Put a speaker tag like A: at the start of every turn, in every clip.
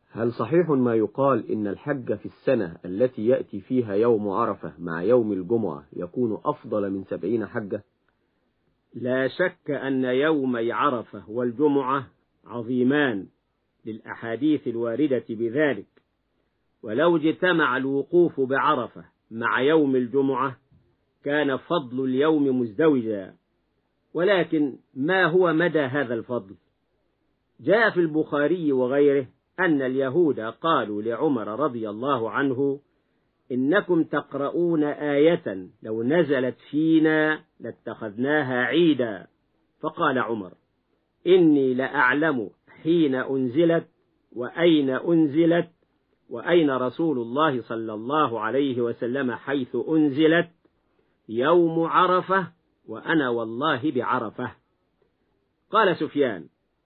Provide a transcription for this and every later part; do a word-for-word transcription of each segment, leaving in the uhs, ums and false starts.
A: هل صحيح ما يقال إن الحج في السنة التي يأتي فيها يوم عرفة مع يوم الجمعة يكون أفضل من سبعين حجة؟
B: لا شك أن يومي عرفة والجمعة عظيمان للأحاديث الواردة بذلك، ولو اجتمع الوقوف بعرفة مع يوم الجمعة كان فضل اليوم مزدوجا. ولكن ما هو مدى هذا الفضل؟ جاء في البخاري وغيره أن اليهود قالوا لعمر رضي الله عنه: إنكم تقرؤون آية لو نزلت فينا لاتخذناها عيدا. فقال عمر: إني لأعلم حين أنزلت وأين أنزلت وأين رسول الله صلى الله عليه وسلم حيث أنزلت. يوم عرفة وأنا والله بعرفة. قال سفيان: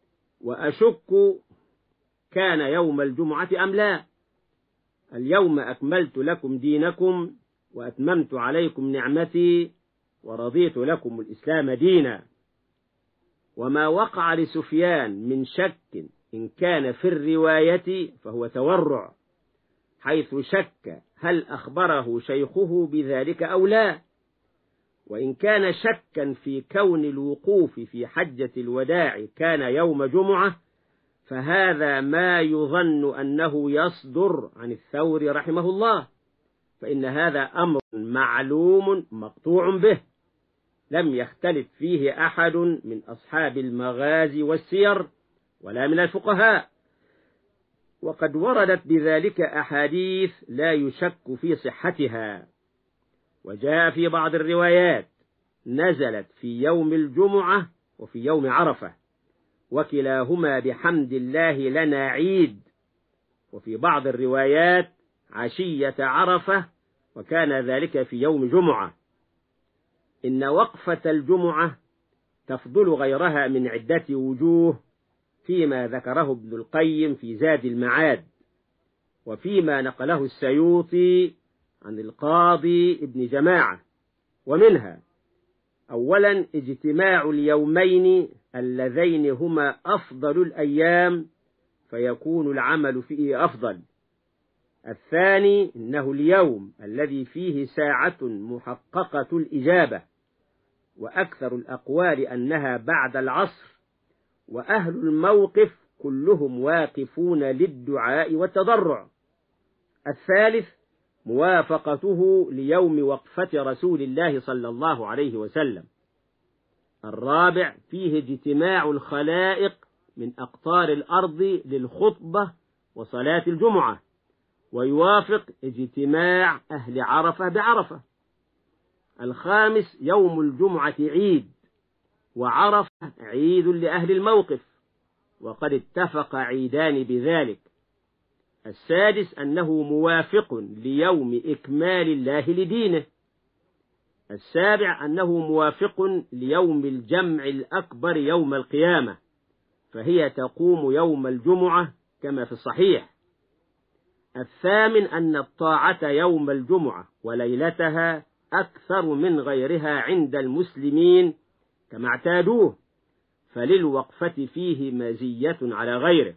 B: وأشك كان يوم الجمعة أم لا؟ اليوم أكملت لكم دينكم وأتممت عليكم نعمتي ورضيت لكم الإسلام دينا. وما وقع لسفيان من شك إن كان في الرواية فهو تورع، حيث شك هل أخبره شيخه بذلك أو لا. وإن كان شكا في كون الوقوف في حجة الوداع كان يوم جمعة فهذا ما يظن أنه يصدر عن الثوري رحمه الله، فإن هذا أمر معلوم مقطوع به لم يختلف فيه أحد من أصحاب المغازي والسير ولا من الفقهاء، وقد وردت بذلك أحاديث لا يشك في صحتها. وجاء في بعض الروايات نزلت في يوم الجمعة وفي يوم عرفة، وكلاهما بحمد الله لنا عيد. وفي بعض الروايات عشية عرفة، وكان ذلك في يوم جمعة. إن وقفة الجمعة تفضل غيرها من عدة وجوه، فيما ذكره ابن القيم في زاد المعاد، وفيما نقله السيوطي عن القاضي ابن جماعة. ومنها: أولا اجتماع اليومين اللذين هما أفضل الأيام فيكون العمل فيه أفضل. الثاني إنه اليوم الذي فيه ساعة محققة الإجابة، وأكثر الأقوال أنها بعد العصر، وأهل الموقف كلهم واقفون للدعاء والتضرع. الثالث موافقته ليوم وقفة رسول الله صلى الله عليه وسلم. الرابع فيه اجتماع الخلائق من أقطار الأرض للخطبة وصلاة الجمعة، ويوافق اجتماع أهل عرفة بعرفة. الخامس يوم الجمعة عيد، وعرفة عيد لأهل الموقف، وقد اتفق عيدان بذلك. السادس أنه موافق ليوم إكمال الله لدينه. السابع أنه موافق ليوم الجمع الأكبر يوم القيامة، فهي تقوم يوم الجمعة كما في الصحيح. الثامن أن الطاعة يوم الجمعة وليلتها أكثر من غيرها عند المسلمين كما اعتادوه، فللوقفة فيه مزية على غيره.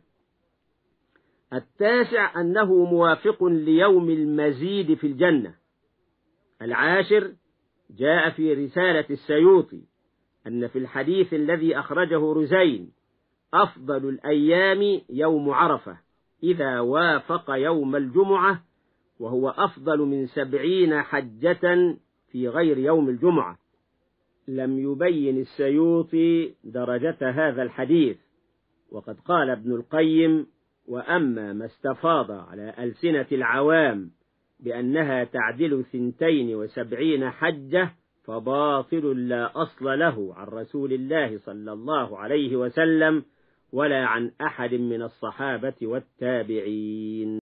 B: التاسع أنه موافق ليوم المزيد في الجنة. العاشر جاء في رسالة السيوطي أن في الحديث الذي أخرجه رزين أفضل الأيام يوم عرفة إذا وافق يوم الجمعة، وهو أفضل من سبعين حجة في غير يوم الجمعة. لم يبين السيوطي درجة هذا الحديث، وقد قال ابن القيم: وأما ما استفاض على ألسنة العوام بأنها تعدل ثنتين وسبعين حجة فباطل لا أصل له عن رسول الله صلى الله عليه وسلم ولا عن أحد من الصحابة والتابعين.